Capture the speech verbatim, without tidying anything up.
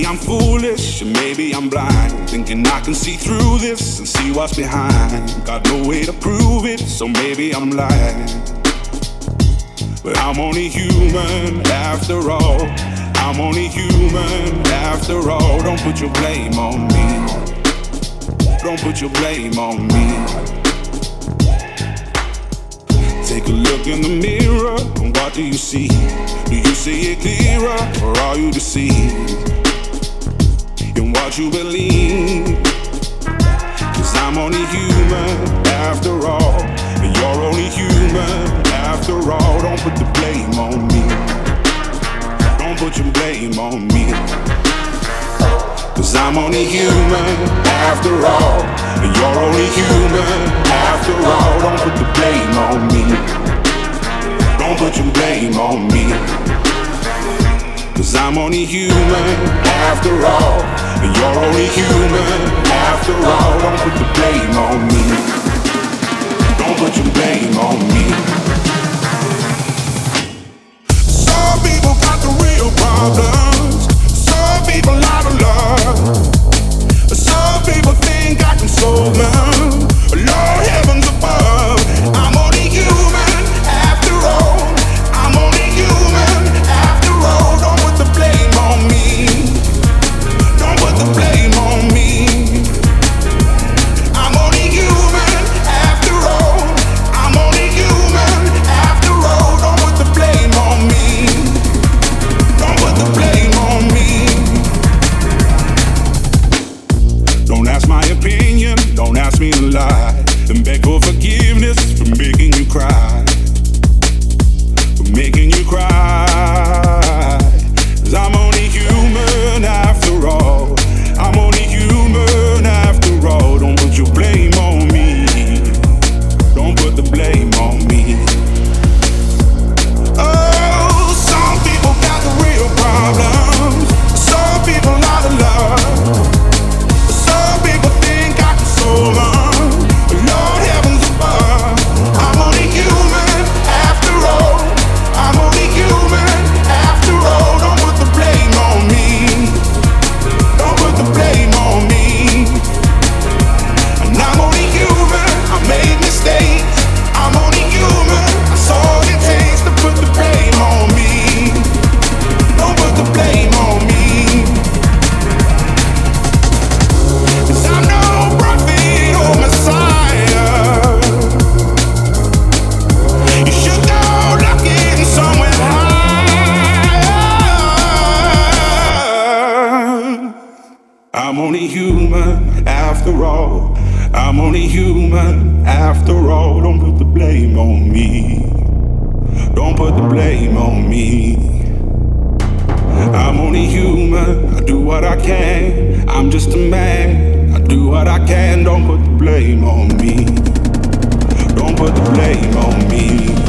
I'm foolish, and maybe I'm blind, thinking I can see through this and see what's behind. Got no way to prove it, so maybe I'm lying. But I'm only human after all. I'm only human after all. Don't put your blame on me. Don't put your blame on me. Take a look in the mirror, and what do you see? Do you see it clearer, or are you deceived in what you believe? Cause I'm only human after all, and you're only human after all. Don't put the blame on me. Don't put your blame on me. Cause I'm only human after all, and you're only human after all. Don't put the blame on me. Don't put your blame on me. Cause I'm only human after all, and you're only human after all. Don't put the blame on me. Don't put your blame on me. Some people got the real problems. Some people out of love. Some people think I can solve them. Lord heavens above, I'm only human after all. I'm only human after all. Don't put the blame on me. Don't put the blame on me. I'm only human after all. I'm only human after all. Don't put the blame on me. Don't put the blame on me. Don't ask my opinion, don't ask me to lie, and beg for forgiveness for making you cry, for making you cry. Cause I'm only human after all. I'm only human after all. Don't put your blame on me. Don't put the blame on me. Oh, some people got the real problems. Some people out of love. Some people think I can solve them. Lord heavens above, I'm only human after all. I'm only human after all. Don't put the blame on me. Don't put the blame on me. And I'm only human, I made mistakes. I'm only human, that's all it takes to put the blame on me. Don't put the blame on me. Cause I'm no prophet or Messiah. You should go looking somewhere higher. I'm only human after all. I'm only human after all. Don't put the blame on me. Don't put the blame on me. I'm only human, I do what I can. I'm just a man, I do what I can. Don't put the blame on me. Don't put the blame on me.